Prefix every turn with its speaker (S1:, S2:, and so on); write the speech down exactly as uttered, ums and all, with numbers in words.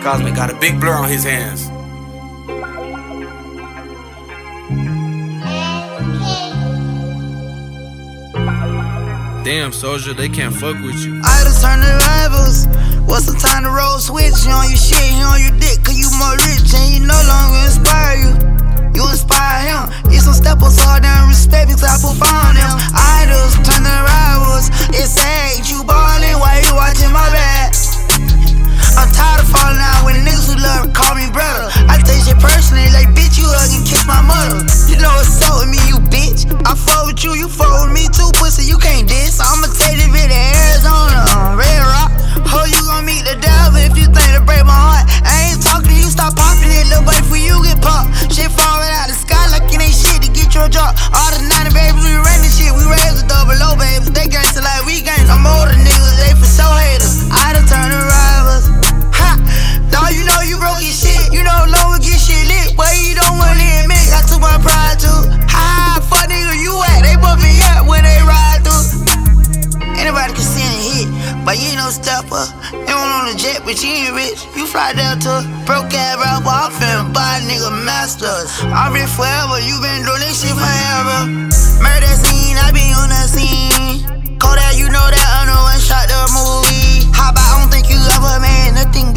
S1: Cosmic got a big blur on his hands.
S2: Damn, soldier, they can't fuck with you.
S3: Idols turn to rivals. What's the time to roll switch? You on your shit, he on your dick, cause you more rich and he no longer inspire you. You inspire him. Get some steppers all down respect because I put on them. Idols turn to rivals. It's sad, you ballin' while you watching my back. I'm tired of falling out with niggas who love to call me brother. I take shit personally, like bitch, you hug and kiss my mother. You know what's up with me, you bitch. I fuck with you, you fuck with me too, pussy, you can't diss. I'ma take this bit to Arizona, uh, Red Rock. Ho, you gon' meet the devil if you think to break my heart. I ain't talking to you, stop popping it, little buddy, for you get popped. Shit falling out the sky like it ain't shit to get your job. All the ninety babies, we ran this shit, we raised the double low babies. They gangsta like we gangsta. I'm older niggas, they for sure haters. I done turn to rivals. Ha! Dawg, you know you broke your shit. You know long we get shit lit. But you don't wanna admit, I took my pride too. Ha! Fuck nigga, you at? They bumpin' up when they ride through. Anybody can send a hit, but you ain't no stepper. You don't on a jet, but you ain't rich. You fly down to broke ass rapper, I'm finna buy nigga masters. I'm rich forever, you been doing this shit forever. Murder scene, I be on that scene. Kodak, you know that I know one shot the movie. How about I don't think you ever made nothing